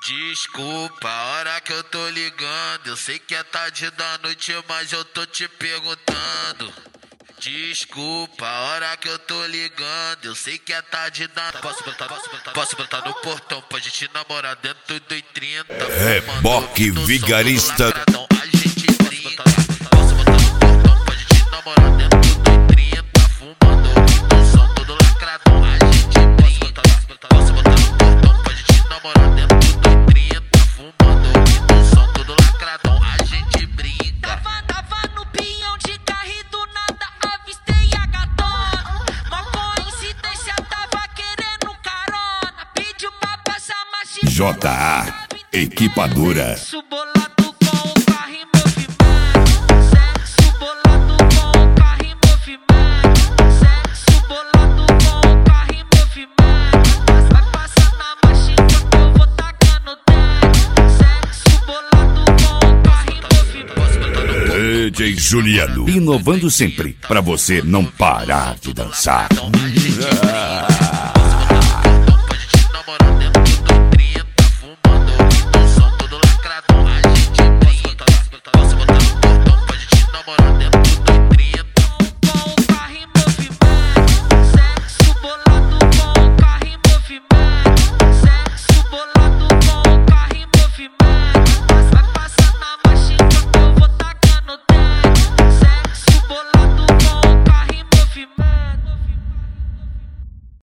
Desculpa a hora que eu tô ligando, eu sei que é tarde da noite, mas eu tô te perguntando. Desculpa a hora que eu tô ligando, eu sei que é tarde da noite. Posso botar no portão pra gente namorar dentro do 30. Reboque vigarista. A gente brinca. Posso botar no portão pra gente namorar dentro do 30. Fumando no som todo lacradão. A gente brinca. Posso botar no portão pra gente namorar dentro do 30. Fumando no som todo lacradão. A gente brinca. Tava no pinhão de carro e do nada avistei a gatona. Mó coincidência, tava querendo carona. Pediu pra passar machinha. JA Equipadora. Sexo bolado com o carro em movimento. Sexo bolado com o carro em movimento. Sexo bolado com o carro em movimento. Vai passar na machinha que eu vou tacando dentro. Sexo bolado com o carro em movimento. DJ Juliano, inovando sempre pra você não parar de dançar.